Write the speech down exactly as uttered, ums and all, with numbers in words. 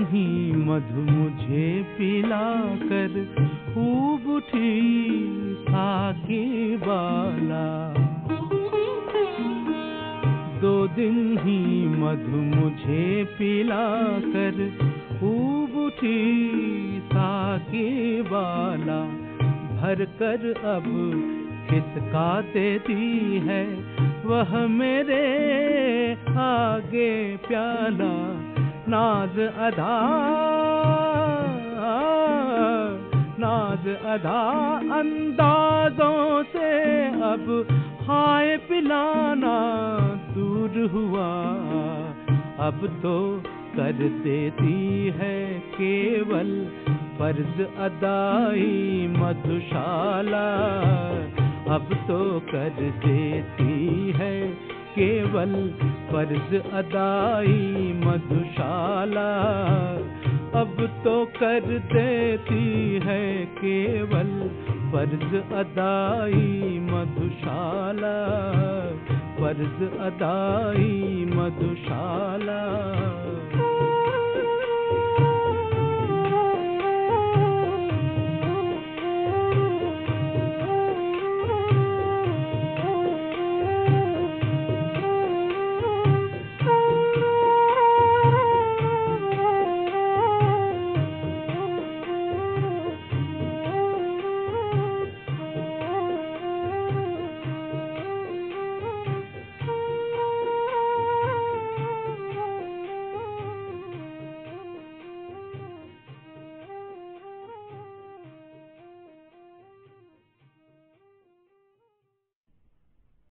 ही मधु मुझे पिलाकर खूब उठी साकी बाला। दो दिन ही मधु मुझे पिलाकर खूब उठी साकी बाला। भर कर अब किसका देती है वह मेरे आगे प्याला। नाज अदा नाज अदा अंदाजों से अब हाय पिलाना दूर हुआ। अब तो कर देती है केवल फर्ज अदाई मधुशाला। अब तो कर देती है केवल फर्ज अदाई मधुशाला। अब तो कर देती है केवल फर्ज अदाई मधुशाला। फर्ज अदाई मधुशाला।